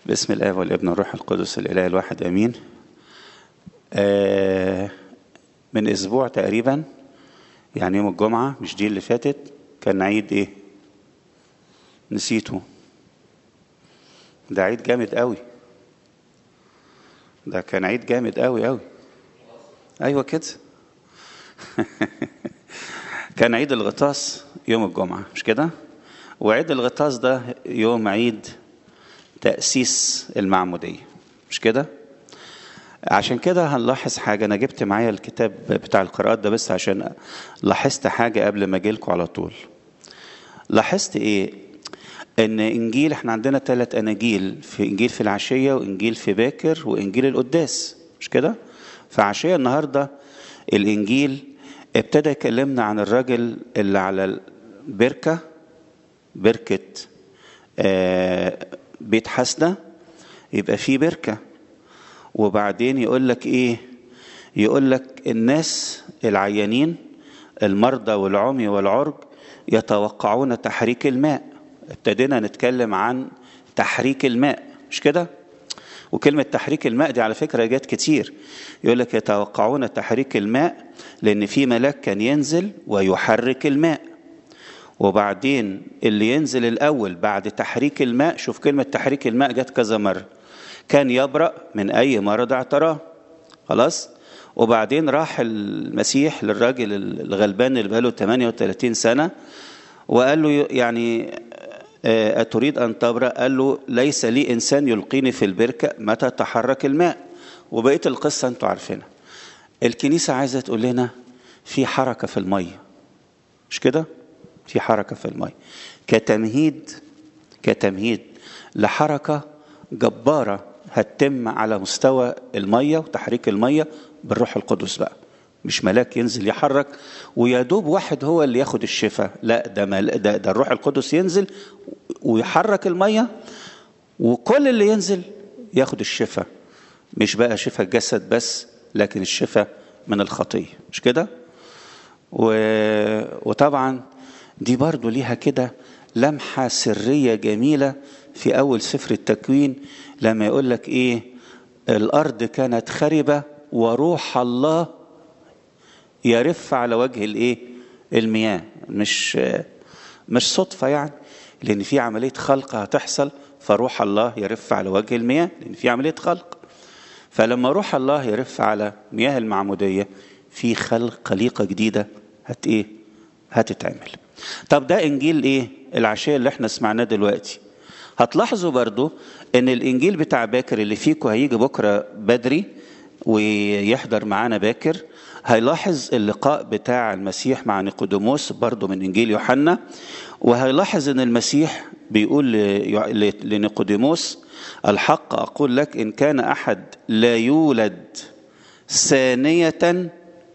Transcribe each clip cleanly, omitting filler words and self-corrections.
باسم الآب والابن والروح القدس الإله الواحد آمين. من أسبوع تقريبا، يعني يوم الجمعة مش دي اللي فاتت، كان عيد إيه؟ نسيته. ده عيد جامد قوي. ده كان عيد جامد قوي قوي. أيوة كده. كان عيد الغطاس يوم الجمعة، مش كده؟ وعيد الغطاس ده يوم عيد تأسيس المعمودية، مش كده؟ عشان كده هنلاحظ حاجة. أنا جبت معايا الكتاب بتاع القراءات ده بس عشان لاحظت حاجة قبل ما أجيلكم على طول. لاحظت إيه؟ إن إنجيل، إحنا عندنا 3 أناجيل، في إنجيل في العشية وإنجيل في باكر وإنجيل القداس، مش كده؟ فعشية النهاردة الإنجيل ابتدى يكلمنا عن الراجل اللي على البركة، بركة بيت حسنة، يبقى فيه بركة. وبعدين يقول لك ايه؟ يقول لك الناس العيانين المرضى والعمي والعرج يتوقعون تحريك الماء. ابتدينا نتكلم عن تحريك الماء، مش كده؟ وكلمة تحريك الماء دي على فكرة جات كتير. يقول لك يتوقعون تحريك الماء لأن في ملاك كان ينزل ويحرك الماء. وبعدين اللي ينزل الأول بعد تحريك الماء، شوف كلمة تحريك الماء جات كذا مرة، كان يبرأ من أي مرض اعتراه. خلاص؟ وبعدين راح المسيح للراجل الغلبان اللي بقاله 38 سنة وقال له يعني أتريد أن تبرأ؟ قال له ليس لي إنسان يلقيني في البركة متى تحرك الماء. وبقية القصة أنتوا عارفينها. الكنيسة عايزة تقول لنا في حركة في المية، مش كده؟ في حركة في المية كتمهيد لحركة جبارة هتتم على مستوى المية وتحريك المية بالروح القدس بقى. مش ملاك ينزل يحرك ويدوب واحد هو اللي ياخد الشفاء، لا، ده الروح القدس ينزل ويحرك المية وكل اللي ينزل ياخد الشفاء. مش بقى شفاء الجسد بس، لكن الشفاء من الخطية، مش كده؟ وطبعا دي برضو ليها كده لمحة سرية جميلة في أول سفر التكوين لما يقول لك إيه؟ الأرض كانت خربة وروح الله يرف على وجه الإيه؟ المياه. مش صدفة يعني، لأن في عملية خلق هتحصل، فروح الله يرف على وجه المياه لأن في عملية خلق. فلما روح الله يرف على مياه المعمودية في خليقة جديدة هتتعمل. طب ده إنجيل إيه؟ العشية اللي احنا سمعناه دلوقتي. هتلاحظوا برضو ان الإنجيل بتاع باكر اللي فيكم هيجي بكرة بدري ويحضر معانا باكر، هيلاحظ اللقاء بتاع المسيح مع نيقوديموس برضو من إنجيل يوحنا، وهيلاحظ ان المسيح بيقول لنيقوديموس الحق أقول لك إن كان أحد لا يولد ثانية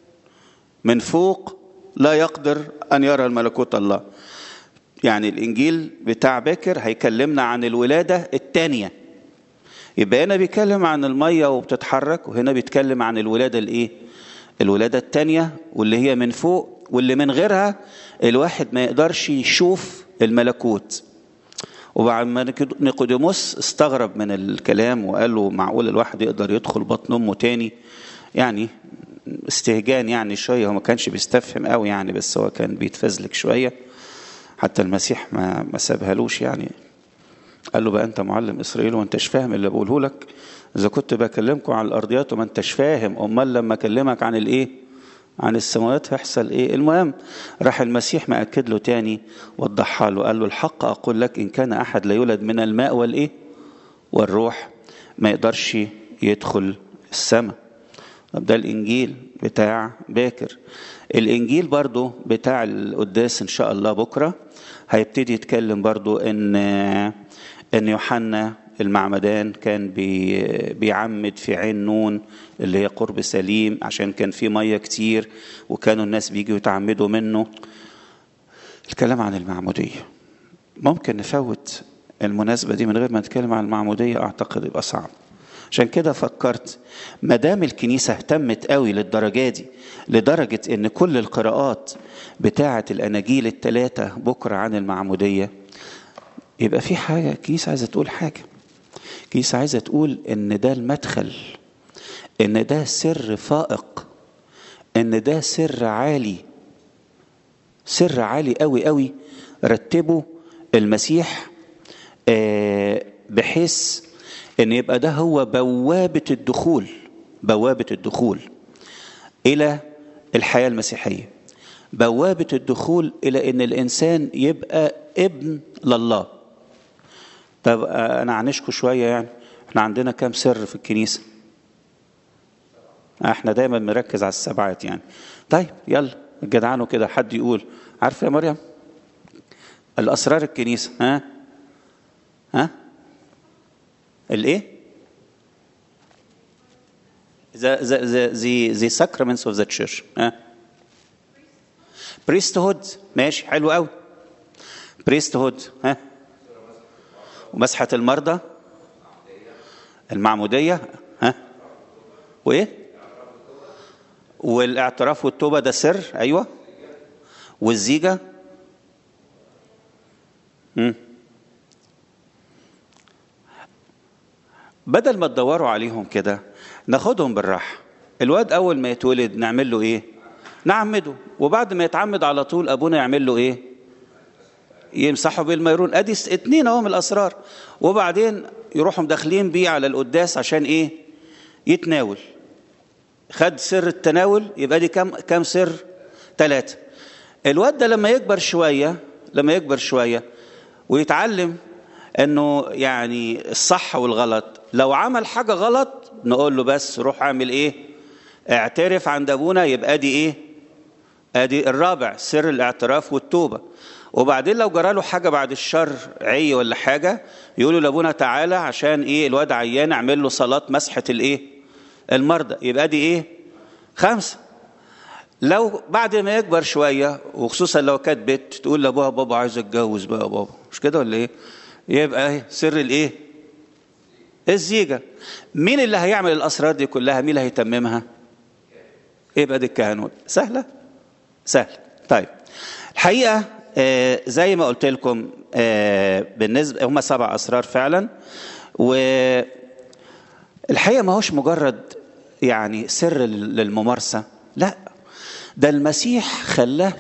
من فوق لا يقدر أن يرى الملكوت الله. يعني الإنجيل بتاع باكر هيكلمنا عن الولادة الثانية، يبقى هنا بيتكلم عن المية وبتتحرك، وهنا بيتكلم عن الولادة الإيه؟ الولادة الثانية، واللي هي من فوق، واللي من غيرها الواحد ما يقدرش يشوف الملكوت. وبعد ما نيقوديموس استغرب من الكلام وقال له معقول الواحد يقدر يدخل بطن أمه تاني؟ يعني استهجان يعني شوية، هو ما كانش بيستفهم قوي يعني، بس هو كان بيتفزلك شوية. حتى المسيح ما سابهالوش يعني، قال له بقى أنت معلم إسرائيل وأنتش فاهم اللي بقوله لك؟ إذا كنت بكلمكم عن الأرضيات وما أنتش فاهم، أمال لما أكلمك عن الإيه؟ عن السماوات هيحصل إيه؟ المهم راح المسيح مأكد له تاني، وضحها له، قال له الحق أقول لك إن كان أحد لا يولد من الماء والإيه؟ والروح ما يقدرش يدخل السماء. طب ده الإنجيل بتاع باكر. الإنجيل برضو بتاع القداس إن شاء الله بكرة هيبتدي يتكلم برضو إن يوحنا المعمدان كان بيعمد في عين نون اللي هي قرب سليم، عشان كان في مية كتير وكانوا الناس بيجوا يتعمدوا منه. الكلام عن المعمودية ممكن نفوت المناسبة دي من غير ما نتكلم عن المعمودية، أعتقد يبقى صعب. عشان كده فكرت مدام الكنيسة اهتمت قوي للدرجة دي، لدرجة ان كل القراءات بتاعة الأناجيل ال3 بكرة عن المعمودية، يبقى في حاجة الكنيسة عايزة تقول حاجة. الكنيسة عايزة تقول ان ده المدخل، ان ده سر فائق، ان ده سر عالي، سر عالي قوي قوي رتبه المسيح بحيث ان يبقى ده هو بوابة الدخول، بوابة الدخول الى الحياة المسيحية، بوابة الدخول الى ان الانسان يبقى ابن لله. طب انا عنشكوا شوية، يعني احنا عندنا كام سر في الكنيسة؟ احنا دايما مركز على السبعات يعني. طيب يلا جدعانوا كده، حد يقول عارف يا مريم الاسرار الكنيسة؟ ها الايه؟ the sacraments of the church. priesthood ماشي، حلو قوي. priesthood ومسحة المرضى، المعمودية، وايه؟ والاعتراف والتوبة، ده سر، ايوه. والزيجة، بدل ما تدوروا عليهم كده ناخدهم بالراحة. الواد اول ما يتولد نعمل له ايه؟ نعمده، وبعد ما يتعمد على طول ابونا يعمل له ايه؟ يمسحه بالميرون. ادي 2 اهو من الاسرار. وبعدين يروحوا داخلين بيه على القداس عشان ايه؟ يتناول. خد سر التناول، يبقى دي كم سر؟ 3. الواد ده لما يكبر شوية ويتعلم انه يعني الصح والغلط، لو عمل حاجة غلط نقول له بس روح اعمل ايه؟ اعترف عند ابونا. يبقى دي ايه؟ ادي الرابع، سر الاعتراف والتوبة. وبعدين لو جراله حاجة بعد الشر، عي ولا حاجة، يقولوا لابونا تعالى عشان ايه؟ الواد عيان، اعمل له صلاة مسحة الايه؟ المرضى. يبقى دي ايه؟ 5. لو بعد ما يكبر شوية، وخصوصا لو كانت بنت، تقول لابوها بابا عايز اتجوز بقى بابا، مش كده ولا ايه؟ يبقى ايه؟ سر الايه؟ الزيجة. مين اللي هيعمل الاسرار دي كلها؟ مين اللي هيتممها؟ يبقى دي الكهنوت. سهلة. طيب الحقيقة زي ما قلت لكم بالنسبة هم 7 أسرار فعلا. والحقيقة ما هوش مجرد يعني سر للممارسة، لا، ده المسيح خلاه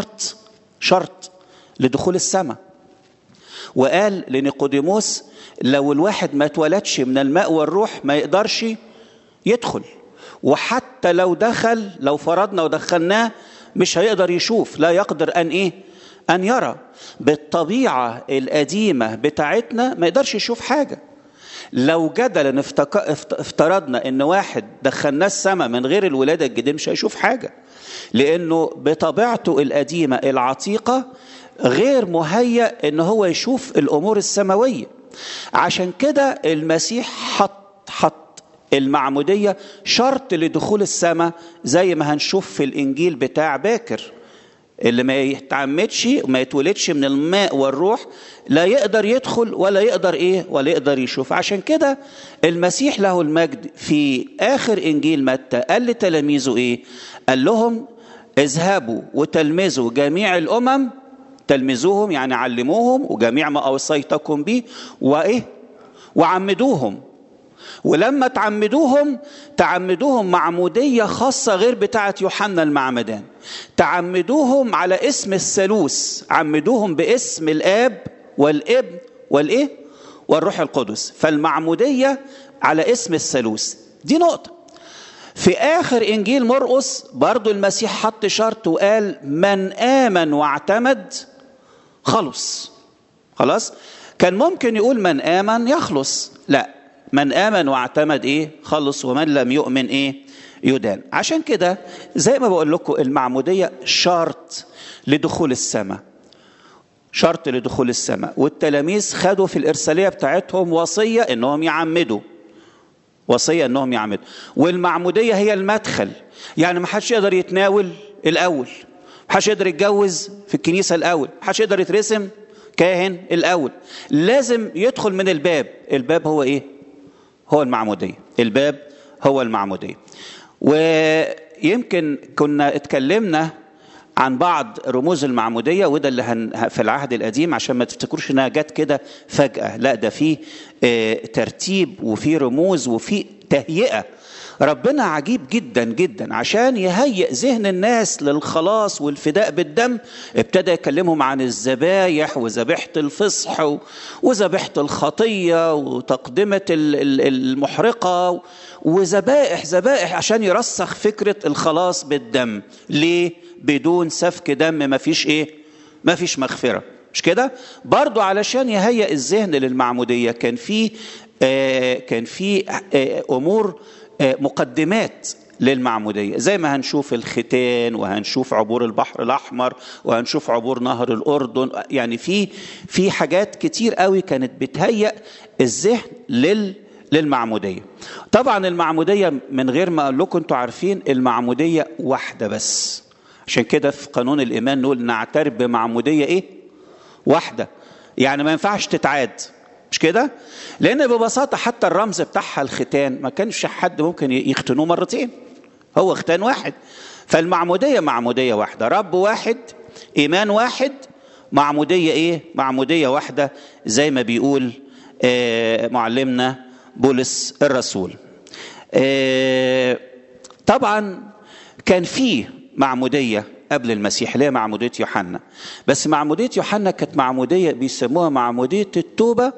شرط لدخول السماء. وقال لنيقوديموس لو الواحد ما اتولدش من الماء والروح ما يقدرش يدخل، وحتى لو دخل، لو فرضنا ودخلناه مش هيقدر يشوف، لا يقدر أن يرى. بالطبيعة القديمة بتاعتنا ما يقدرش يشوف حاجة. لو جدلا افترضنا ان واحد دخلناه السماء من غير الولادة الجديدة مش هيشوف حاجة، لأنه بطبيعته القديمة العتيقة غير مهيأ ان هو يشوف الأمور السماوية. عشان كده المسيح حط المعمودية شرط لدخول السماء، زي ما هنشوف في الإنجيل بتاع باكر، اللي ما يتعمدش وما يتولدش من الماء والروح لا يقدر يدخل ولا يقدر يشوف. عشان كده المسيح له المجد في آخر إنجيل متى قال لتلاميذه ايه؟ قال لهم اذهبوا وتلمذوا جميع الأمم، تلمذوهم يعني علموهم، وجميع ما أوصيتكم به وعمدوهم. ولما تعمدوهم معمودية خاصة غير بتاعة يوحنا المعمدان، تعمدوهم على اسم الثالوث، عمدوهم باسم الآب والابن والروح القدس. فالمعمودية على اسم الثالوث. دي نقطة. في آخر إنجيل مرقس برضو المسيح حط شرط وقال من آمن واعتمد خلاص. كان ممكن يقول من آمن يخلص، لا، من آمن واعتمد خلص، ومن لم يؤمن يدان. عشان كده زي ما بقول لكم المعمودية شرط لدخول السماء، والتلاميذ خدوا في الإرسالية بتاعتهم وصية انهم يعمدوا، والمعمودية هي المدخل. يعني ما حدش يقدر يتناول الأول، ما حدش يقدر يتجوز في الكنيسة الأول، ما حدش يقدر يترسم كاهن الأول، لازم يدخل من الباب هو هو المعمودية. الباب هو المعمودية. ويمكن كنا اتكلمنا عن بعض رموز المعمودية، وده اللي في العهد القديم عشان ما تفتكروش انها جت كده فجأة، لا ده فيه ترتيب وفيه رموز وفيه تهيئة. ربنا عجيب جدا جدا عشان يهيئ ذهن الناس للخلاص والفداء بالدم. ابتدى يكلمهم عن الذبايح وذبيحة الفصح وذبيحة الخطية وتقدمة المحرقة وذبائح عشان يرسخ فكرة الخلاص بالدم. ليه؟ بدون سفك دم ما فيش مغفرة، مش كده؟ برضو علشان يهيئ الذهن للمعمودية كان في أمور مقدمات للمعمودية، زي ما هنشوف الختان وهنشوف عبور البحر الأحمر وهنشوف عبور نهر الأردن. يعني في حاجات كتير قوي كانت بتهيئ الذهن للمعمودية. طبعا المعمودية من غير ما أقول لكم، انتوا عارفين المعمودية واحدة بس، عشان كده في قانون الإيمان نقول نعترف بمعمودية واحدة، يعني ما ينفعش تتعاد، مش كده؟ لأن ببساطة حتى الرمز بتاعها الختان ما كانش حد ممكن يختنوه مرتين، هو ختان واحد. فالمعمودية معمودية واحدة، رب واحد، إيمان واحد، معمودية معمودية واحدة، زي ما بيقول معلمنا بولس الرسول. طبعا كان فيه معمودية قبل المسيح اللي هي معمودية يوحنا، بس معمودية يوحنا كانت معمودية بيسموها معمودية التوبة،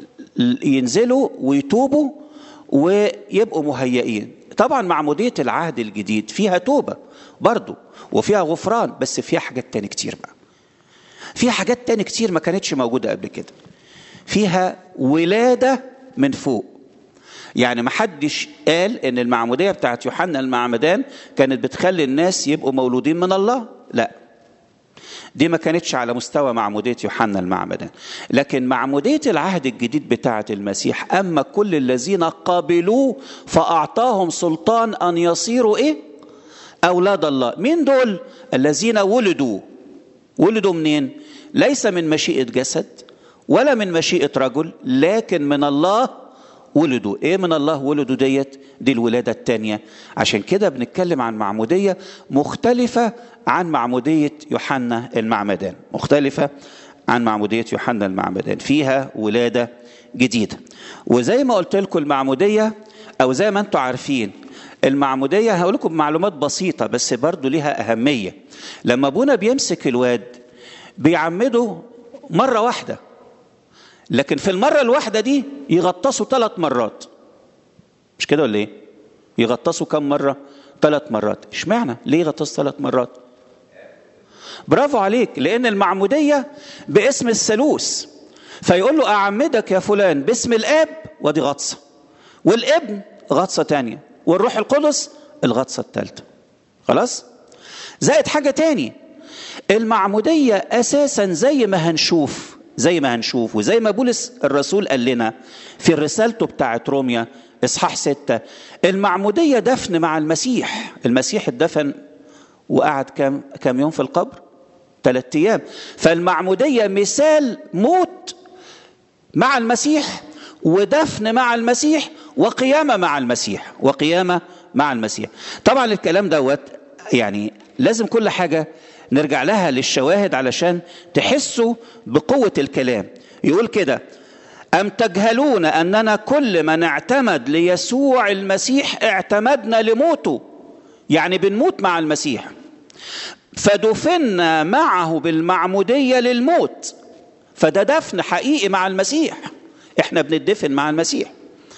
ينزلوا ويتوبوا ويبقوا مهيئين. طبعا معمودية العهد الجديد فيها توبة برضو وفيها غفران، بس فيها حاجات تاني كتير بقى، فيها حاجات تاني كتير ما كانتش موجودة قبل كده. فيها ولادة من فوق، يعني ما حدش قال ان المعمودية بتاعت يوحنا المعمدان كانت بتخلي الناس يبقوا مولودين من الله، لا، دي ما كانتش على مستوى معمودية يوحنا المعمدان. لكن معمودية العهد الجديد بتاعت المسيح، أما كل الذين قابلوه فأعطاهم سلطان أن يصيروا أولاد الله. مين دول؟ الذين ولدوا منين؟ ليس من مشيئة جسد ولا من مشيئة رجل، لكن من الله ولدوا. من الله ولدوا دي الولادة التانية. عشان كده بنتكلم عن معمودية مختلفة عن معمودية يوحنا المعمدان، مختلفة عن معمودية يوحنا المعمدان، فيها ولادة جديدة. وزي ما قلت لكم المعمودية، أو زي ما أنتم عارفين المعمودية، هقول لكم معلومات بسيطة بس برضو ليها أهمية. لما أبونا بيمسك الواد بيعمده مرة واحدة، لكن في المرة الواحدة دي يغطسوا 3 مرات، مش كده ولا يغطسوا كم مرة؟ 3 مرات. اشمعنى؟ ليه يغطسوا 3 مرات؟ برافو عليك، لأن المعمودية باسم الثالوث، فيقول له أعمدك يا فلان باسم الآب، ودي غطسة، والابن غطسة تانية، والروح القدس الغطسة الثالثة. خلاص؟ زائد حاجة تاني، المعمودية أساسا زي ما هنشوف وزي ما بولس الرسول قال لنا في رسالته بتاعت روميا إصحاح 6، المعمودية دفن مع المسيح. المسيح اتدفن وقعد كم يوم في القبر؟ 3 أيام. فالمعمودية مثال موت مع المسيح، ودفن مع المسيح، وقيامة مع المسيح. طبعا الكلام دوت يعني لازم كل حاجة نرجع لها للشواهد علشان تحسوا بقوة الكلام. يقول كده: أم تجهلون أننا كل من اعتمد ليسوع المسيح اعتمدنا لموته، يعني بنموت مع المسيح، فدفنا معه بالمعمودية للموت. فده دفن حقيقي مع المسيح، احنا بندفن مع المسيح.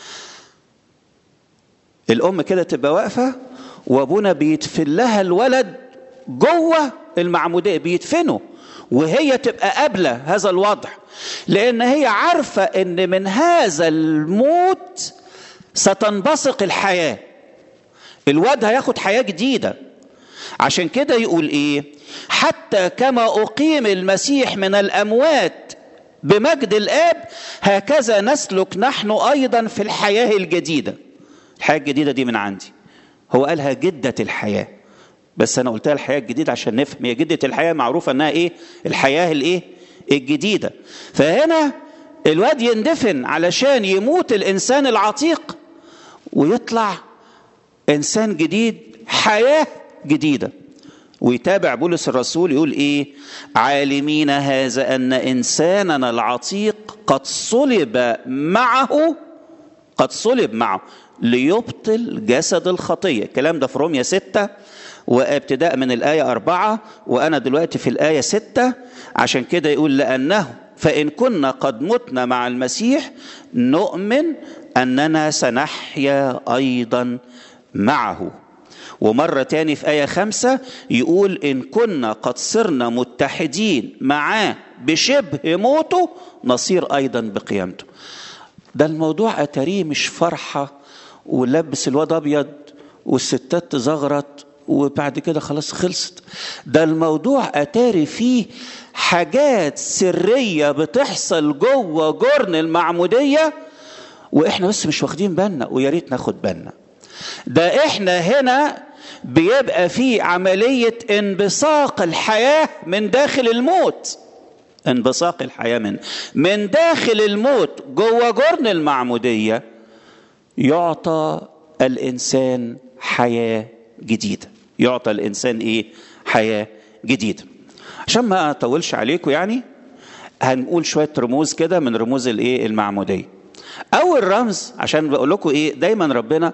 الأم كده تبقى واقفة وابونا بيدفن لها الولد جوه المعمودية، بيدفنه، وهي تبقى قابلة هذا الوضع، لأن هي عارفة أن من هذا الموت ستنبثق الحياة، الواد هياخد حياة جديدة. عشان كده يقول حتى كما أقيم المسيح من الأموات بمجد الآب، هكذا نسلك نحن أيضا في الحياة الجديدة. الحياة الجديدة دي من عندي، هو قالها جدة الحياة، بس أنا قلتها الحياة الجديدة عشان نفهم. هي جدة الحياة معروفة أنها الحياة الجديدة. فهنا الواد يندفن علشان يموت الإنسان العتيق ويطلع إنسان جديد، حياة جديدة. ويتابع بولس الرسول يقول ايه؟ عالمين هذا ان انساننا العتيق قد صلب معه ليبطل جسد الخطية. الكلام ده في رومية 6 وابتداء من الآية 4، وأنا دلوقتي في الآية 6. عشان كده يقول لأنه فإن كنا قد متنا مع المسيح نؤمن أننا سنحيا أيضا معه. ومرة تاني في آية 5 يقول إن كنا قد صرنا متحدين معاه بشبه موته نصير أيضا بقيامته. ده الموضوع أتاريه مش فرحة ولبس الواد أبيض والستات تزغرط وبعد كده خلاص خلصت. ده الموضوع أتاري فيه حاجات سرية بتحصل جوه جرن المعمودية وإحنا بس مش واخدين بالنا، ويا ريت ناخد بالنا. ده إحنا هنا بيبقى فيه عملية انبثاق الحياة من داخل الموت. انبثاق الحياة من داخل الموت جوه جرن المعمودية يعطى الإنسان حياة جديدة. يعطى الإنسان إيه؟ حياة جديدة. عشان ما أطولش عليكم يعني هنقول شوية رموز كده من رموز الإيه؟ المعمودية. أول رمز عشان بقول لكم إيه؟ دايما ربنا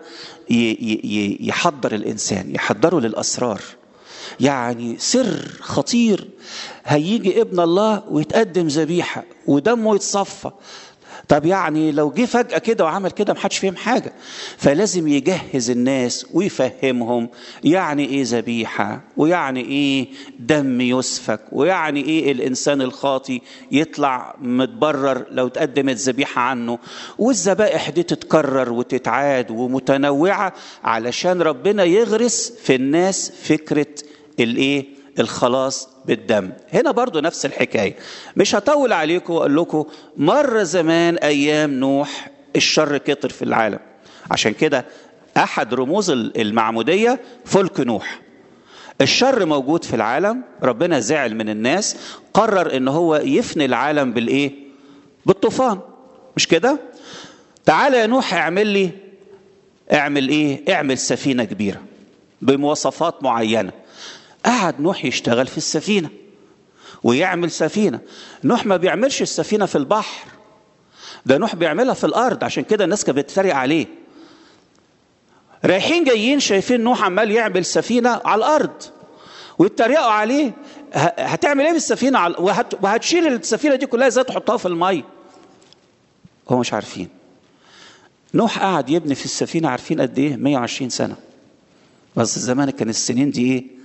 يحضر الإنسان، يحضره للأسرار. يعني سر خطير، هيجي ابن الله ويتقدم ذبيحة ودمه يتصفى. طب يعني لو جه فجأة كده وعمل كده محدش فهم حاجة، فلازم يجهز الناس ويفهمهم يعني ايه ذبيحة، ويعني ايه دم يسفك، ويعني ايه الانسان الخاطي يطلع متبرر لو تقدمت ذبيحة عنه. والذبائح دي تتكرر وتتعاد ومتنوعة علشان ربنا يغرس في الناس فكرة الايه؟ الخلاص بالدم. هنا برضو نفس الحكاية. مش هطول عليكم وأقول لكم مر زمان أيام نوح الشر كتر في العالم. عشان كده أحد رموز المعمودية فلك نوح. الشر موجود في العالم، ربنا زعل من الناس، قرر إن هو يفني العالم بالإيه؟ بالطوفان. مش كده؟ تعال يا نوح اعمل إيه؟ اعمل سفينة كبيرة بمواصفات معينة. قعد نوح يشتغل في السفينة ويعمل سفينة. نوح ما بيعملش السفينة في البحر، ده نوح بيعملها في الأرض. عشان كده الناس كانت بتتريق عليه. رايحين جايين شايفين نوح عمال يعمل سفينة على الأرض ويتريقوا عليه. هتعمل ايه بالسفينة وهتشيل السفينة دي كلها ازاي تحطها في المية؟ هم مش عارفين. نوح قعد يبني في السفينة عارفين قد ايه؟ 120 سنة. بس زمان كان السنين دي ايه؟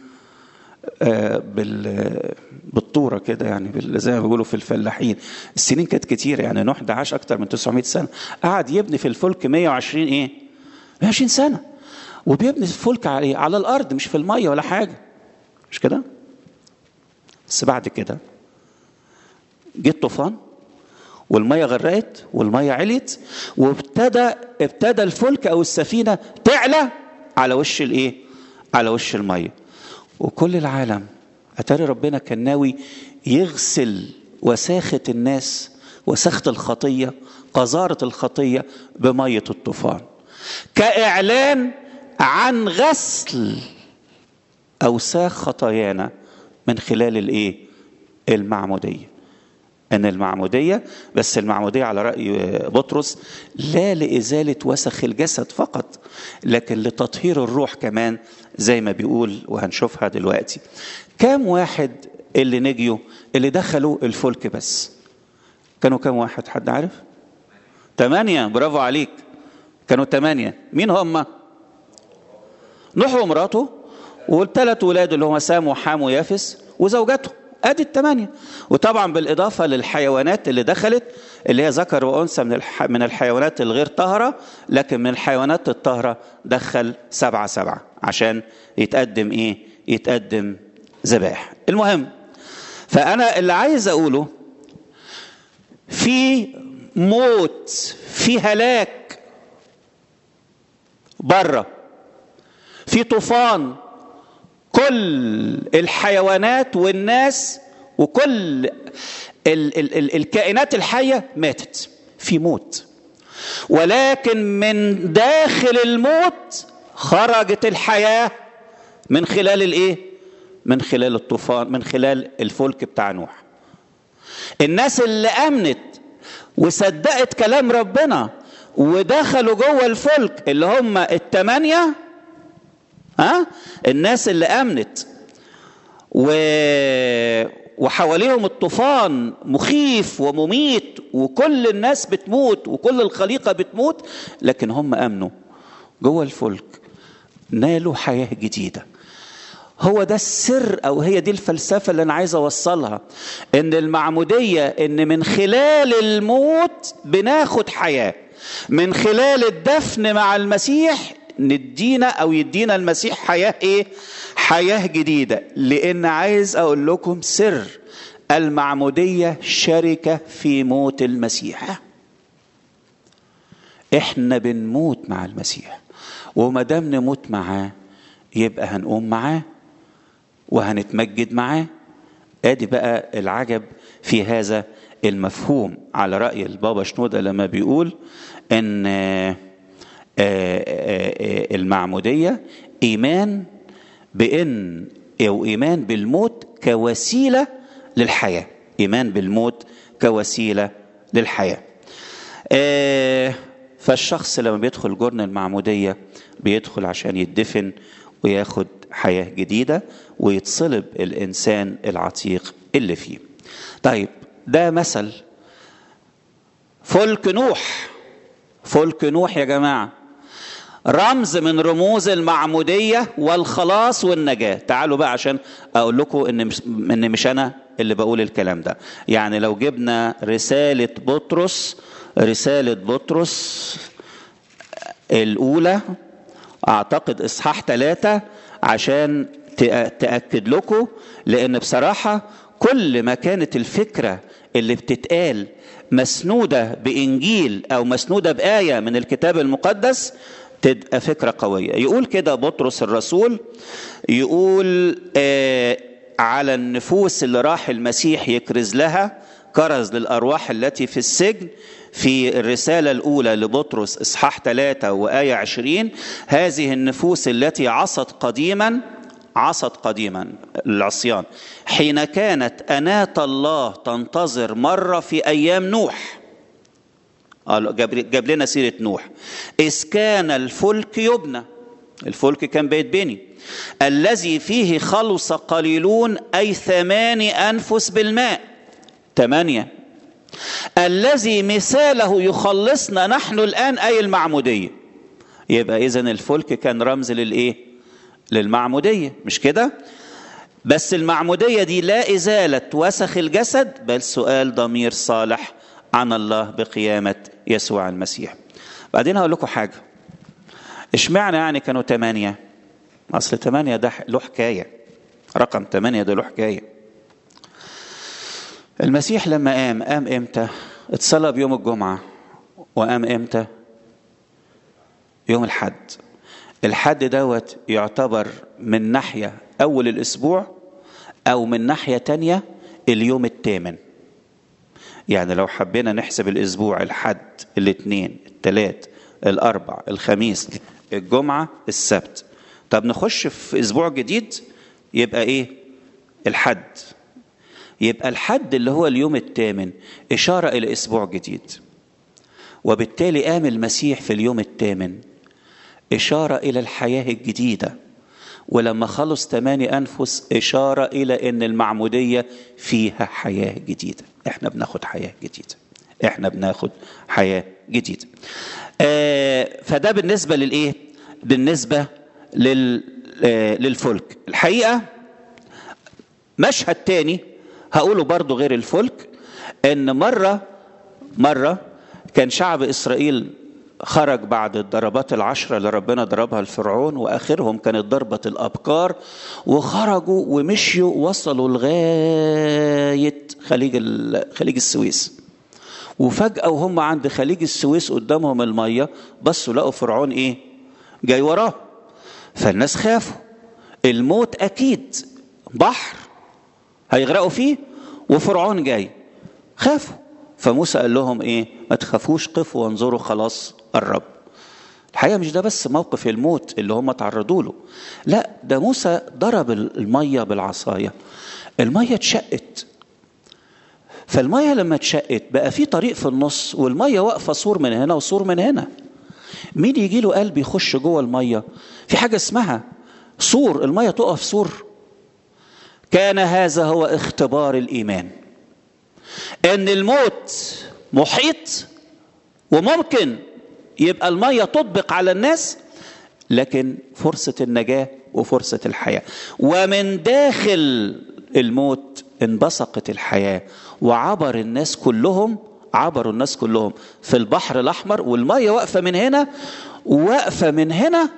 بالطورة كده يعني زي ما بيقولوا في الفلاحين. السنين كانت كتير يعني. نوح ده عاش أكتر من 900 سنة. قعد يبني في الفلك 120 سنة. وبيبني الفلك على الأرض مش في المية ولا حاجة. مش كده؟ بس بعد كده جه الطوفان والمية غرقت والمية عليت وابتدى الفلك أو السفينة تعلى على وش الإيه؟ على وش المية. وكل العالم أتاري ربنا كان ناوي يغسل وساخة الناس، وساخة الخطية، قذارة الخطية بمية الطوفان، كإعلان عن غسل أوساخ خطايانا من خلال الإيه؟ المعمودية. أن المعمودية، بس المعمودية على رأي بطرس لا لإزالة وسخ الجسد فقط، لكن لتطهير الروح كمان زي ما بيقول وهنشوفها دلوقتي. كام واحد اللي نجيوا اللي دخلوا الفلك بس؟ كانوا كام واحد؟ حد عارف؟ 8. برافو عليك، كانوا 8. مين هم؟ نوح ومراته والثلاث ولاد اللي هم سام وحام ويافس وزوجته. ادي 8. وطبعا بالاضافه للحيوانات اللي دخلت اللي هي ذكر وانثى من الحيوانات الغير طاهره، لكن من الحيوانات الطاهره دخل 7 عشان يتقدم ايه؟ يتقدم ذبائح. المهم، فانا اللي عايز اقوله في موت، في هلاك بره، في طوفان، كل الحيوانات والناس وكل الكائنات الحية ماتت في موت. ولكن من داخل الموت خرجت الحياة من خلال الايه؟ من خلال الطوفان، من خلال الفلك بتاع نوح. الناس اللي امنت وصدقت كلام ربنا ودخلوا جوه الفلك اللي هم الثمانية، الناس اللي امنت وحواليهم الطوفان مخيف ومميت وكل الناس بتموت وكل الخليقة بتموت، لكن هم امنوا جوه الفلك نالوا حياة جديدة. هو ده السر، او هي دي الفلسفة اللي انا عايز اوصلها، ان المعمودية ان من خلال الموت بناخد حياة، من خلال الدفن مع المسيح ندينا او يدينا المسيح حياة ايه؟ حياة جديدة. لان عايز اقول لكم سر المعمودية شركة في موت المسيح. احنا بنموت مع المسيح، وما دام نموت معاه يبقى هنقوم معاه وهنتمجد معاه. ادي بقى العجب في هذا المفهوم، على رأي البابا شنودة لما بيقول ان المعمودية ايمان بان او ايمان بالموت كوسيلة للحياة، ايمان بالموت كوسيلة للحياة. فالشخص لما بيدخل جرن المعمودية بيدخل عشان يدفن وياخد حياة جديدة ويتصلب الإنسان العتيق اللي فيه. طيب ده مثل فلك نوح. فلك نوح يا جماعة رمز من رموز المعمودية والخلاص والنجاة. تعالوا بقى عشان أقول لكم إن مش أنا اللي بقول الكلام ده. يعني لو جبنا رسالة بطرس الأولى أعتقد إصحاح 3 عشان تأكد لكم، لأن بصراحة كل ما كانت الفكرة اللي بتتقال مسنودة بإنجيل أو مسنودة بآية من الكتاب المقدس تبقى فكرة قوية. يقول كده بطرس الرسول، يقول على النفوس اللي راح المسيح يكرز لها، كرز للأرواح التي في السجن، في الرسالة الأولى لبطرس إصحاح 3 وآية 20: هذه النفوس التي عصت قديما العصيان حين كانت أناة الله تنتظر مرة في أيام نوح. جاب لنا سيرة نوح. إذ كان الفلك يبنى، الفلك كان بيتبني، الذي فيه خلص قليلون أي 8 أنفس بالماء، 8، الذي مثاله يخلصنا نحن الآن أي المعمودية. يبقى إذن الفلك كان رمز للإيه؟ للمعمودية، مش كده؟ بس المعمودية دي لا إزالة وسخ الجسد، بل سؤال ضمير صالح عن الله بقيامة يسوع المسيح. بعدين هقول لكم حاجة، اشمعنى يعني كانوا 8؟ أصل 8 ده له حكاية، رقم 8 ده له حكاية. المسيح لما قام امتى؟ اتصلب يوم الجمعة، وقام امتى؟ يوم الحد. الحد دوت يعتبر من ناحية أول الأسبوع، أو من ناحية تانية اليوم الثامن. يعني لو حبينا نحسب الأسبوع، الحد، الاثنين، الثلاث، الأربع، الخميس، الجمعة، السبت. طب نخش في أسبوع جديد يبقى إيه؟ الحد. يبقى الحد اللي هو اليوم الثامن إشارة إلى أسبوع جديد، وبالتالي قام المسيح في اليوم الثامن إشارة إلى الحياة الجديدة. ولما خلص 8 أنفس إشارة إلى أن المعمودية فيها حياة جديدة. إحنا بناخد حياة جديدة، إحنا بناخد حياة جديدة. فده بالنسبة للإيه؟ بالنسبة للفلك. الحقيقة مشهد تاني هقوله برضو غير الفلك، ان مرة كان شعب اسرائيل خرج بعد الضربات 10 اللي ربنا ضربها الفرعون، واخرهم كانت ضربة الابكار، وخرجوا ومشيوا وصلوا لغاية خليج السويس. وفجأة وهم عند خليج السويس قدامهم المية، بصوا لقوا فرعون ايه؟ جاي وراه. فالناس خافوا، الموت اكيد، بحر هيغرقوا فيه وفرعون جاي، خافوا. فموسى قال لهم ايه؟ ما تخافوش، قفوا وانظروا خلاص الرب. الحقيقة مش ده بس موقف الموت اللي هم تعرضوا له، لا ده موسى ضرب المية بالعصاية، المية اتشقت. فالمية لما اتشقت بقى في طريق في النص، والمية واقفة سور من هنا وسور من هنا. مين يجي له قلب يخش جوه المية؟ في حاجة اسمها سور، المية تقف سور. كان هذا هو اختبار الإيمان، ان الموت محيط وممكن يبقى المية تطبق على الناس، لكن فرصة النجاة وفرصة الحياة، ومن داخل الموت انبثقت الحياة، وعبر الناس كلهم، عبروا الناس كلهم في البحر الأحمر، والمية واقفة من هنا واقفة من هنا،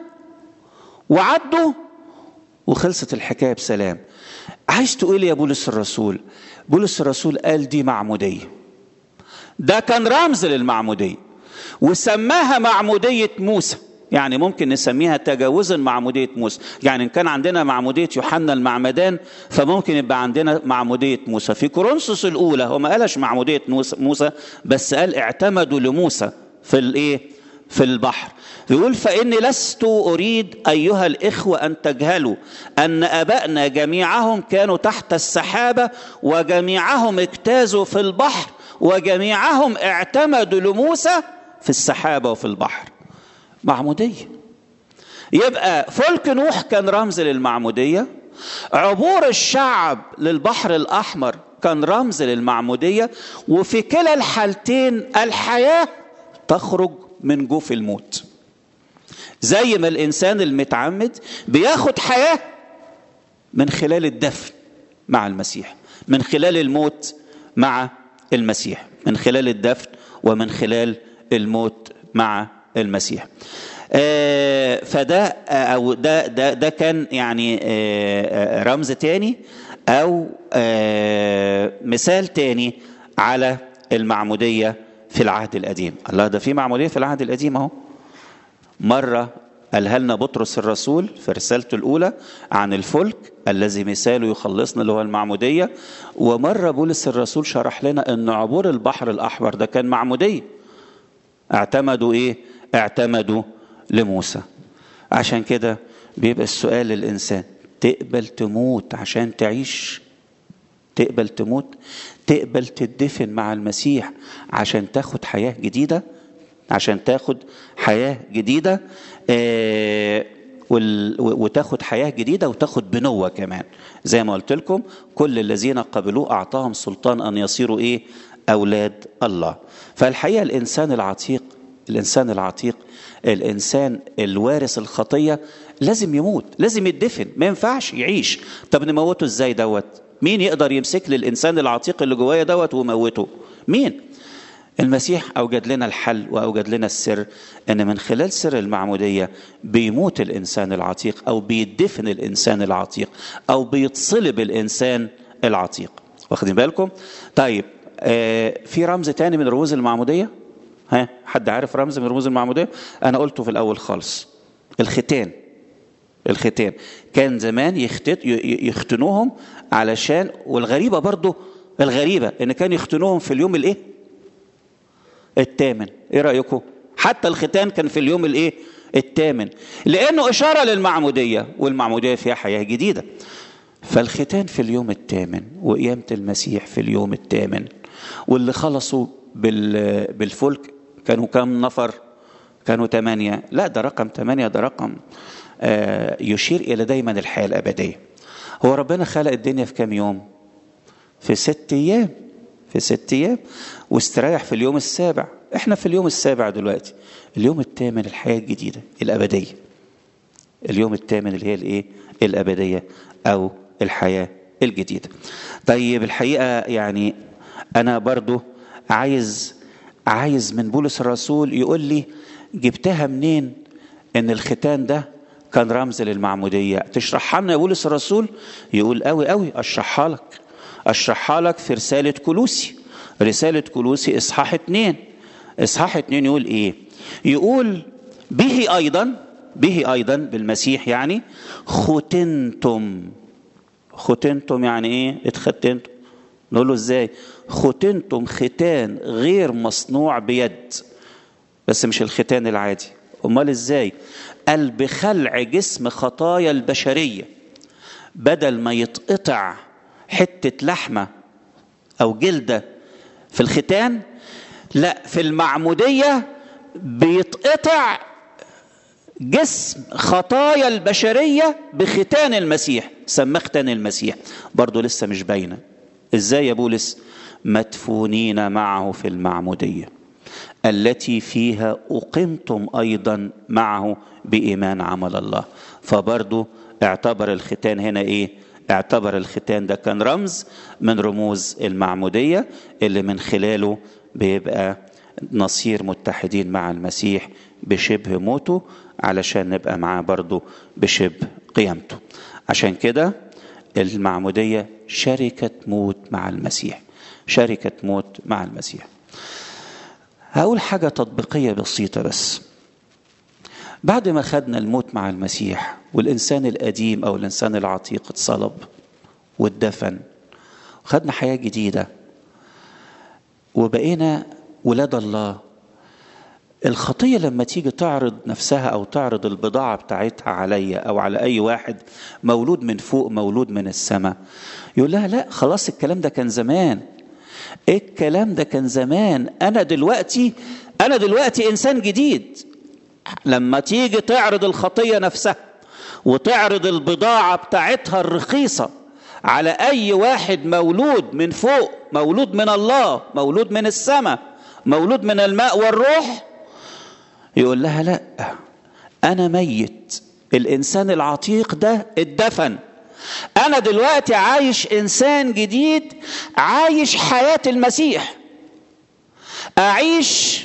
وعدوا وخلصت الحكاية بسلام. عايز تقول يا بولس الرسول؟ بولس الرسول قال دي معمودية، ده كان رمز للمعمودية، وسماها معمودية موسى. يعني ممكن نسميها تجاوزا معمودية موسى. يعني إن كان عندنا معمودية يوحنا المعمدان، فممكن يبقى عندنا معمودية موسى. في كورنثوس الأولى هو ما قالش معمودية موسى، بس قال اعتمدوا لموسى في الإيه؟ في البحر. يقول فإني لست أريد أيها الإخوة أن تجهلوا أن أبائنا جميعهم كانوا تحت السحابة، وجميعهم اجتازوا في البحر، وجميعهم اعتمدوا لموسى في السحابة وفي البحر. معمودية. يبقى فلك نوح كان رمز للمعمودية، عبور الشعب للبحر الأحمر كان رمز للمعمودية، وفي كلا الحالتين الحياة تخرج من جوف الموت. زي ما الإنسان المتعمد بياخد حياة من خلال الدفن مع المسيح، من خلال الموت مع المسيح، من خلال الدفن ومن خلال الموت مع المسيح. فده أو ده كان يعني رمز تاني أو مثال تاني على المعمودية في العهد القديم. الله، ده في معمودية في العهد القديم اهو. مرة قالها لنا بطرس الرسول في رسالته الأولى عن الفلك الذي مثاله يخلصنا اللي هو المعمودية، ومرة بولس الرسول شرح لنا أن عبور البحر الأحمر ده كان معمودية. اعتمدوا إيه؟ اعتمدوا لموسى. عشان كده بيبقى السؤال للإنسان: تقبل تموت عشان تعيش؟ تقبل تموت؟ تقبل تدفن مع المسيح عشان تاخد حياة جديدة؟ عشان تاخد حياة جديدة وتاخد حياة جديدة وتاخد بنوة كمان. زي ما قلت لكم كل الذين قبلوه أعطاهم سلطان أن يصيروا إيه؟ أولاد الله. فالحقيقة الإنسان العتيق، الإنسان الوارث الخطية لازم يموت، لازم يدفن، ما ينفعش يعيش. طب نموته إزاي دوت؟ مين يقدر يمسك للإنسان العتيق اللي جوايا دوت وموته؟ مين؟ المسيح أوجد لنا الحل وأوجد لنا السر، أن من خلال سر المعمودية بيموت الإنسان العتيق، أو بيدفن الإنسان العتيق، أو بيتصلب الإنسان العتيق. واخدين بالكم؟ طيب في رمز تاني من رموز المعمودية؟ ها، حد عارف رمز من رموز المعمودية؟ أنا قلته في الأول خالص، الختان. كان زمان يختنوهم علشان، والغريبة برضو الغريبة ان كان يختنوهم في اليوم الايه؟ الثامن. ايه رأيكم؟ حتى الختان كان في اليوم الايه؟ الثامن، لانه اشارة للمعمودية، والمعمودية فيها حياة جديدة. فالختان في اليوم الثامن، وقيامة المسيح في اليوم الثامن. واللي خلصوا بالفلك كانوا كم نفر؟ كانوا 8. لا، ده رقم 8 ده رقم يشير إلى دايما الحياة الأبدية. هو ربنا خلق الدنيا في كم يوم؟ في 6 أيام. في 6 أيام، واستريح في اليوم السابع. احنا في اليوم السابع دلوقتي. اليوم الثامن الحياة الجديدة الأبدية. اليوم الثامن اللي هي الايه؟ الأبدية أو الحياة الجديدة. طيب الحقيقة يعني أنا برضو عايز من بولس الرسول يقول لي جبتها منين ان الختان ده كان رمز للمعمودية؟ تشرحها لنا يا بولس الرسول؟ يقول قوي اشرحها لك في رسالة كولوسي اصحاح 2. يقول ايه؟ يقول به ايضا بالمسيح يعني ختنتم يعني ايه؟ اتختنتم. نقول له ازاي؟ ختنتم ختان غير مصنوع بيد، بس مش الختان العادي، امال ازاي؟ قال بخلع جسم خطايا البشرية. بدل ما يتقطع حتة لحمة او جلدة في الختان، لا، في المعمودية بيتقطع جسم خطايا البشرية بختان المسيح. سماه ختان المسيح. برضو لسه مش باينة ازاي يا بولس؟ مدفونين معه في المعمودية التي فيها أقمتم أيضا معه بإيمان عمل الله. فبرضو اعتبر الختان هنا ايه؟ اعتبر الختان ده كان رمز من رموز المعمودية اللي من خلاله بيبقى نصير متحدين مع المسيح بشبه موته، علشان نبقى معاه برضو بشبه قيامته. عشان كده المعمودية شركة موت مع المسيح، شركة موت مع المسيح. هقول حاجة تطبيقية بسيطة بس. بعد ما خدنا الموت مع المسيح والإنسان القديم أو الإنسان العتيق اتصلب واتدفن، خدنا حياة جديدة وبقينا ولاد الله، الخطية لما تيجي تعرض نفسها أو تعرض البضاعة بتاعتها عليا أو على أي واحد مولود من فوق مولود من السماء، يقول لها لا خلاص الكلام ده كان زمان، الكلام ده كان زمان، أنا دلوقتي إنسان جديد. لما تيجي تعرض الخطية نفسها وتعرض البضاعة بتاعتها الرخيصة على أي واحد مولود من فوق، مولود من الله، مولود من السماء، مولود من الماء والروح، يقول لها لا، أنا ميت، الإنسان العتيق ده اتدفن، أنا دلوقتي عايش إنسان جديد، عايش حياة المسيح، أعيش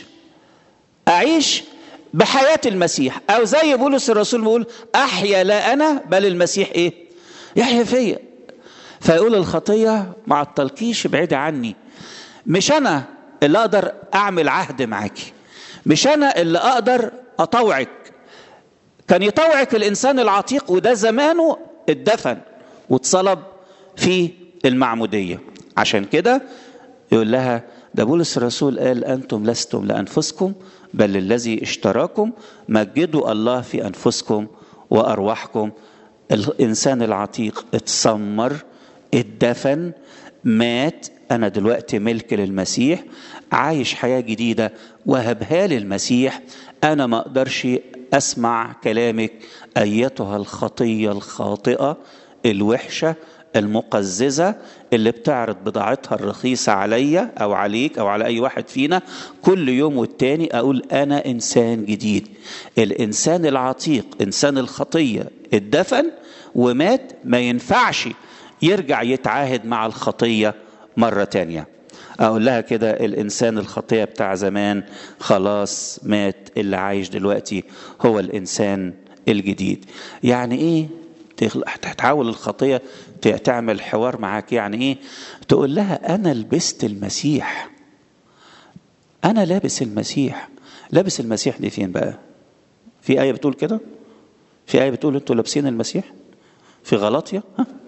بحياة المسيح. أو زي بولس الرسول بيقول أحيا لا أنا بل المسيح إيه؟ يحيا فيا. فيقول الخطية مع التلقيش بعيدة عني، مش أنا اللي أقدر أعمل عهد معاكي، مش أنا اللي أقدر أطوعك. كان يطوعك الإنسان العتيق وده زمانه اتدفن واتصلب في المعمودية. عشان كده يقول لها ده بولس الرسول قال أنتم لستم لأنفسكم بل الذي اشتراكم، مجدوا الله في أنفسكم وأرواحكم. الإنسان العتيق اتسمر، اتدفن، مات، أنا دلوقتي ملك للمسيح، عايش حياة جديدة وهبها للمسيح. أنا ما أقدرش أسمع كلامك أيتها الخطية الخاطئة الوحشة المقززة اللي بتعرض بضاعتها الرخيصة عليا أو عليك أو على أي واحد فينا كل يوم والتاني. أقول أنا إنسان جديد. الإنسان العتيق إنسان الخطية اتدفن ومات، ما ينفعش يرجع يتعاهد مع الخطية مرة تانية. أقول لها كده الإنسان الخطية بتاع زمان خلاص مات، اللي عايش دلوقتي هو الإنسان الجديد. يعني إيه تحاول الخطية تعمل حوار معاك؟ يعني إيه تقول لها أنا لبست المسيح، أنا لابس المسيح. لابس المسيح دي فين بقى؟ في آية بتقول كده؟ في آية بتقول أنتوا لابسين المسيح في غلاطيا؟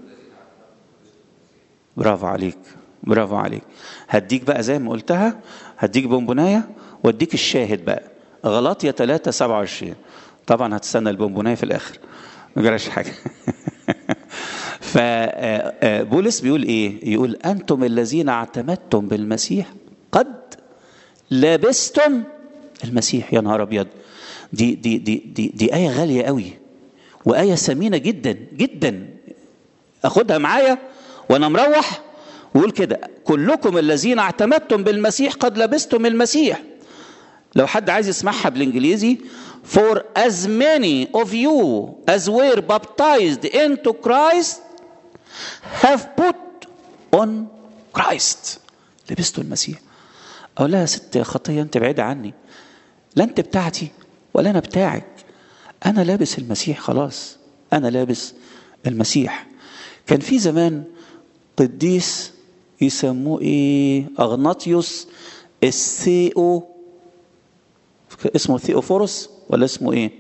برافو عليك، برافو عليك. هديك بقى زي ما قلتها، هديك بونبوناية واديك الشاهد بقى. غلاطيا 3:27. طبعا هتستنى البونبوناية في الآخر، ما جراش حاجة. فبولس بيقول إيه؟ يقول أنتم الذين اعتمدتم بالمسيح قد لبستم المسيح. يا نهار أبيض، دي آية غالية قوي وآية ثمينة جدا جدا. أخدها معايا وأنا مروح ويقول كده كلكم الذين اعتمدتم بالمسيح قد لبستم المسيح. لو حد عايز يسمعها بالإنجليزي For as many of you as were baptized into Christ have put on Christ. لبستوا المسيح. أقول لها يا ست خطية أنت بعيدة عني، لا أنت بتاعتي ولا أنا بتاعك، أنا لابس المسيح خلاص، أنا لابس المسيح. كان في زمان قديس يسموه إيه؟ أغناطيوس اسمه ثيوفورس ولا اسمه إيه؟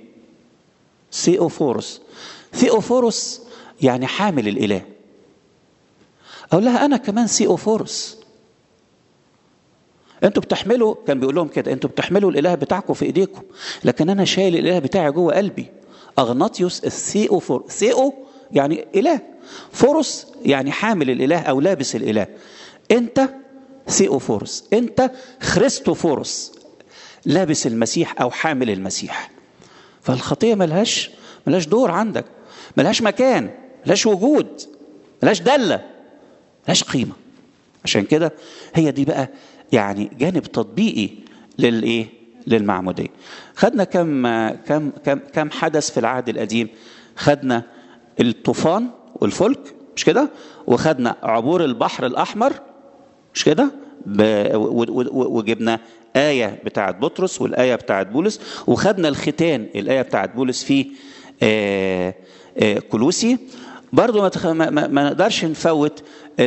ثيوفورس يعني حامل الإله. أقول لها أنا كمان ثيوفورس، انتوا بتحملوا، كان بيقول لهم كده، انتوا بتحملوا الاله بتاعكم في ايديكم، لكن انا شايل الاله بتاعي جوه قلبي. اغناطيوس الثيو ثيو يعني اله، فورس يعني حامل الاله او لابس الاله. انت ثيو فورس، انت خريستوفورس، لابس المسيح او حامل المسيح. فالخطيه ملهاش دور عندك، ملهاش مكان، ملهاش وجود، ملهاش دله، ملهاش قيمه. عشان كده هي دي بقى يعني جانب تطبيقي للمعموديه. خدنا كم حدث في العهد القديم. خدنا الطوفان والفلك، مش كده؟ وخدنا عبور البحر الاحمر، مش كده؟ وجبنا آية بتاعت بطرس والآية بتاعت بولس، وخدنا الختان، الآية بتاعت بولس في كولوسي. برضو ما نقدرش نفوت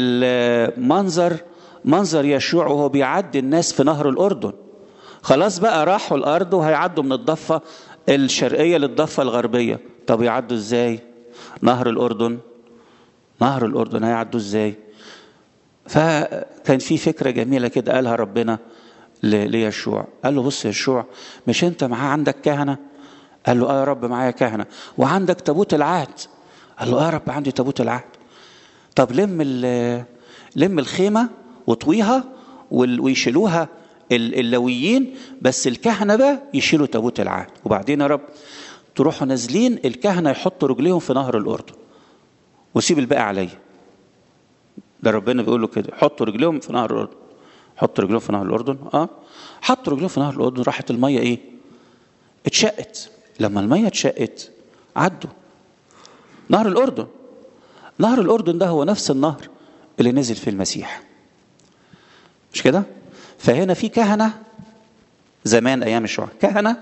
منظر يشوع وهو بيعدي الناس في نهر الأردن. خلاص بقى راحوا الأرض وهيعدوا من الضفة الشرقية للضفة الغربية. طب يعدوا ازاي نهر الأردن هيعدوا ازاي؟ فكان في فكرة جميلة كده قالها ربنا ليشوع. قال له بص يا يشوع، مش انت عندك كهنة؟ قال له يا رب معايا كهنة. وعندك تابوت العهد؟ قال له يا رب عندي تابوت العهد. طب لم الخيمة وطويها ويشيلوها اللويين، بس الكهنة بقى يشيلوا تابوت العهد. وبعدين يا رب تروحوا نازلين الكهنة يحطوا رجليهم في نهر الأردن وسيب الباقي عليا. ده ربنا بيقول له كده، حطوا رجليهم في نهر الأردن. حطوا رجليهم في نهر الأردن. حطوا رجليهم في نهر الأردن. راحت المية اتشقت. لما المية اتشقت عدوا نهر الأردن. نهر الأردن ده هو نفس النهر اللي نزل في المسيح، مش كده؟ فهنا في كهنة زمان أيام يشوع، كهنة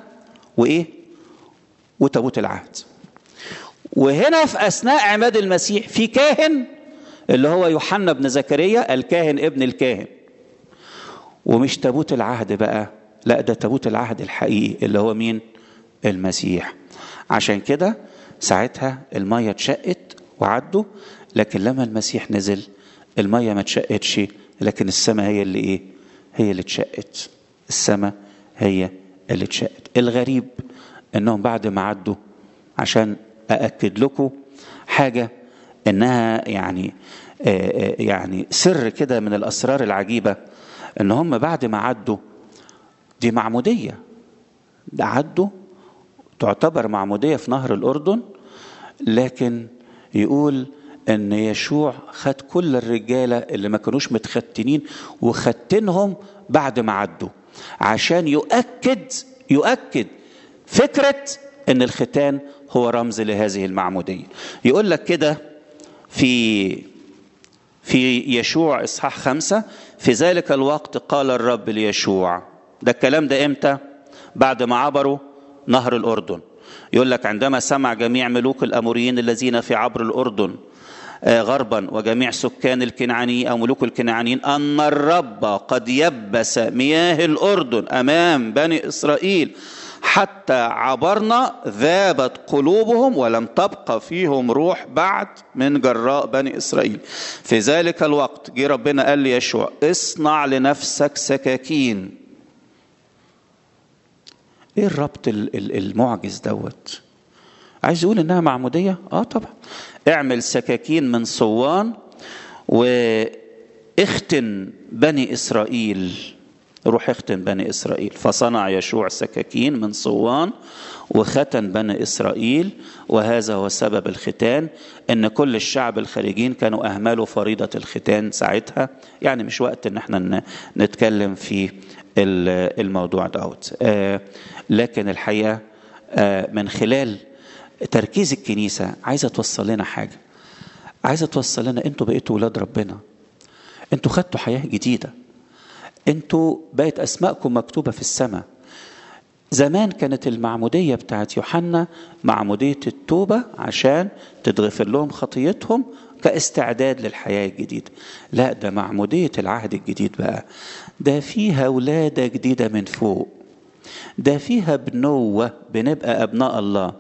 وتابوت العهد. وهنا في أثناء عماد المسيح في كاهن اللي هو يوحنا بن زكريا، الكاهن ابن الكاهن. ومش تابوت العهد بقى، لا ده تابوت العهد الحقيقي اللي هو مين؟ المسيح. عشان كده ساعتها المية اتشقت وعدوا، لكن لما المسيح نزل المية ما اتشقتش، لكن السماء هي اللي هي اللي اتشقت. السماء هي اللي اتشقت. الغريب انهم بعد ما عدوا، عشان أأكد لكم حاجة انها يعني سر كده من الاسرار العجيبة، ان هم بعد ما عدوا، دي معمودية، ده عدوا تعتبر معمودية في نهر الأردن، لكن يقول ان يشوع خد كل الرجالة اللي ما كانوش متختنين وختنهم بعد ما عدوا، عشان يؤكد فكرة ان الختان هو رمز لهذه المعمودية. يقول لك كده في يشوع إصحاح 5: في ذلك الوقت قال الرب ليشوع. ده الكلام ده امتى؟ بعد ما عبروا نهر الأردن. يقول لك عندما سمع جميع ملوك الأموريين الذين في عبر الأردن غربا وجميع سكان الكنعانيين أو ملوك الكنعانيين أن الرب قد يبس مياه الأردن أمام بني إسرائيل حتى عبرنا، ذابت قلوبهم ولم تبقى فيهم روح بعد من جراء بني إسرائيل. في ذلك الوقت جه ربنا قال لي يشوع: اصنع لنفسك سكاكين. ايه الربط المعجز دوت؟ عايز يقول انها معمودية؟ طبعا. اعمل سكاكين من صوان واختن بني إسرائيل. روح اختن بني إسرائيل. فصنع يشوع سكاكين من صوان وختن بني إسرائيل. وهذا هو سبب الختان، ان كل الشعب الخارجين كانوا اهملوا فريضة الختان ساعتها. يعني مش وقت ان احنا نتكلم في الموضوع دوت، لكن الحقيقة من خلال تركيز الكنيسة عايزة توصل لنا حاجة، عايزة توصل لنا انتوا بقيتوا ولاد ربنا، انتوا خدتوا حياة جديدة، انتوا بقت اسماءكم مكتوبة في السماء. زمان كانت المعمودية بتاعت يوحنا معمودية التوبة عشان تتغفر لهم خطيتهم كاستعداد للحياة الجديدة. لا، ده معمودية العهد الجديد بقى، ده فيها ولادة جديدة من فوق، ده فيها بنوة، بنبقى أبناء الله،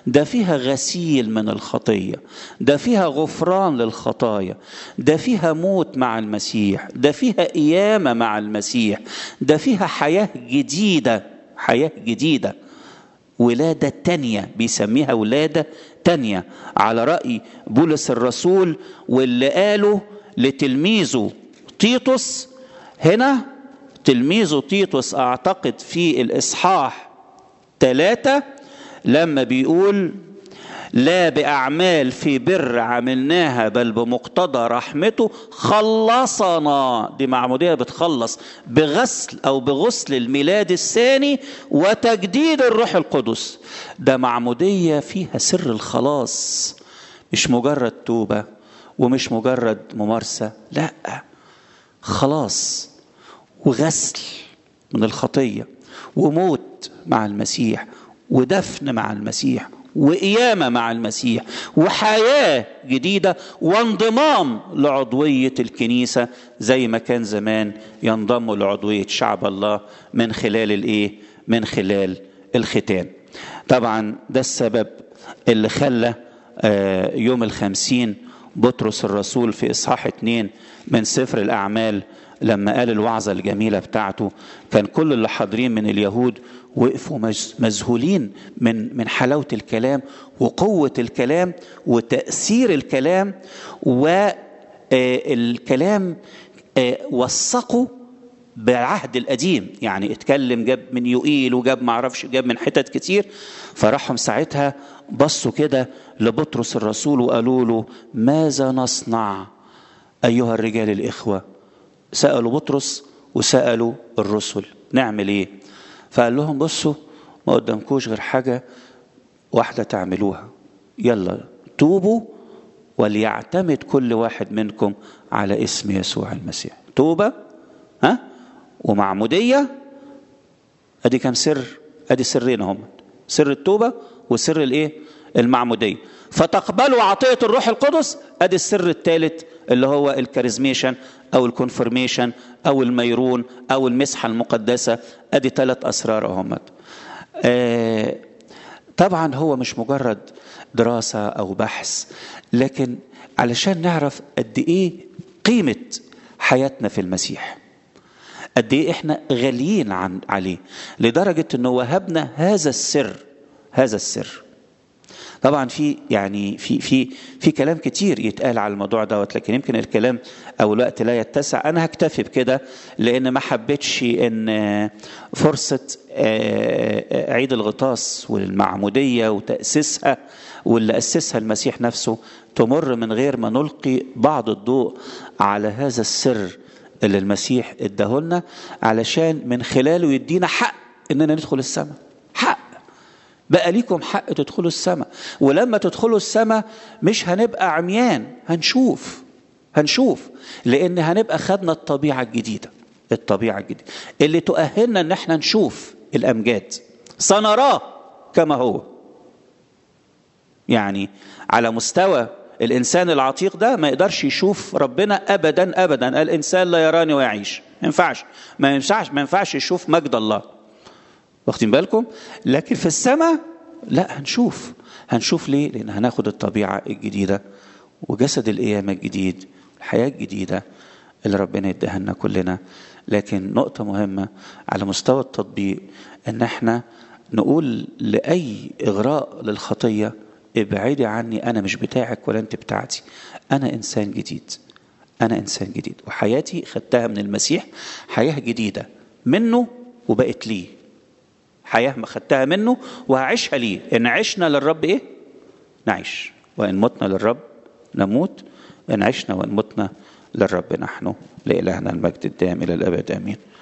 ده فيها غسيل من الخطية، ده فيها غفران للخطايا، ده فيها موت مع المسيح، ده فيها قيامة مع المسيح، ده فيها حياة جديدة، حياة جديدة، ولادة تانية، بيسميها ولادة تانية على رأي بولس الرسول، واللي قاله لتلميذه تيتوس. هنا تلميذه تيتوس أعتقد في الإصحاح 3 لما بيقول لا بأعمال في بر عملناها بل بمقتضى رحمته خلصنا، دي معمودية بتخلص بغسل أو بغسل الميلاد الثاني وتجديد الروح القدس. ده معمودية فيها سر الخلاص، مش مجرد توبة ومش مجرد ممارسة، لا، خلاص وغسل من الخطية وموت مع المسيح ودفن مع المسيح وقيامة مع المسيح وحياة جديدة وانضمام لعضوية الكنيسة زي ما كان زمان ينضموا لعضوية شعب الله من خلال الايه؟ من خلال الختان. طبعا ده السبب اللي خلى يوم 50 بطرس الرسول في إصحاح 2 من سفر الأعمال لما قال الوعظة الجميلة بتاعته، كان كل اللي حاضرين من اليهود وقفوا مذهولين من حلاوة الكلام وقوة الكلام وتأثير الكلام، والكلام وثقوا بالعهد القديم، يعني اتكلم جاب من يوئيل وجاب معرفش جاب من حتت كتير. فراحهم ساعتها بصوا كده لبطرس الرسول وقالوا له ماذا نصنع أيها الرجال الإخوة؟ سألوا بطرس وسألوا الرسل نعمل ايه؟ فقال لهم بصوا ما قدامكوش غير حاجة واحدة تعملوها، يلا توبوا وليعتمد كل واحد منكم على اسم يسوع المسيح. توبة ومعمودية، ادي كم سر؟ ادي سرين هم، سر التوبة وسر الايه؟ المعمودية. فتقبلوا عطية الروح القدس، ادي السر الثالث اللي هو الكاريزميشن او الكونفرميشن او الميرون او المسحة المقدسة. ادي 3 اسرار هم. طبعا هو مش مجرد دراسة او بحث، لكن علشان نعرف قد ايه قيمة حياتنا في المسيح، قد ايه احنا غاليين عليه، لدرجة انه وهبنا هذا السر. هذا السر طبعا في كلام كتير يتقال على الموضوع دوت، لكن يمكن الكلام او الوقت لا يتسع. انا هكتفي بكده لان ما حبيتش ان فرصة عيد الغطاس والمعمودية وتأسيسها واللي أسسها المسيح نفسه تمر من غير ما نلقي بعض الضوء على هذا السر اللي المسيح اداهولنا علشان من خلاله يدينا حق اننا ندخل السماء. حق بقى ليكم حق تدخلوا السماء، ولما تدخلوا السماء مش هنبقى عميان، هنشوف لان هنبقى خدنا الطبيعة الجديدة اللي تؤهلنا ان احنا نشوف الامجاد، سنراه كما هو. يعني على مستوى الانسان العتيق ده ما يقدرش يشوف ربنا ابدا ابدا. الانسان لا يراني ويعيش، ما ينفعش يشوف مجد الله، واخدين بالكم؟ لكن في السماء لا، هنشوف ليه؟ لان هناخد الطبيعة الجديدة وجسد القيامة الجديد، الحياة الجديدة اللي ربنا يديها لنا كلنا. لكن نقطة مهمة على مستوى التطبيق ان احنا نقول لأي إغراء للخطية ابعدي عني، أنا مش بتاعك ولا أنت بتاعتي، أنا إنسان جديد وحياتي خدتها من المسيح، حياة جديدة منه وبقت لي، حياة ما خدتها منه وهعيشها لي. إن عشنا للرب إيه؟ نعيش، وإن متنا للرب نموت، إن عشنا وإن متنا للرب نحن. لإلهنا المجد الدائم إلى الأبد آمين.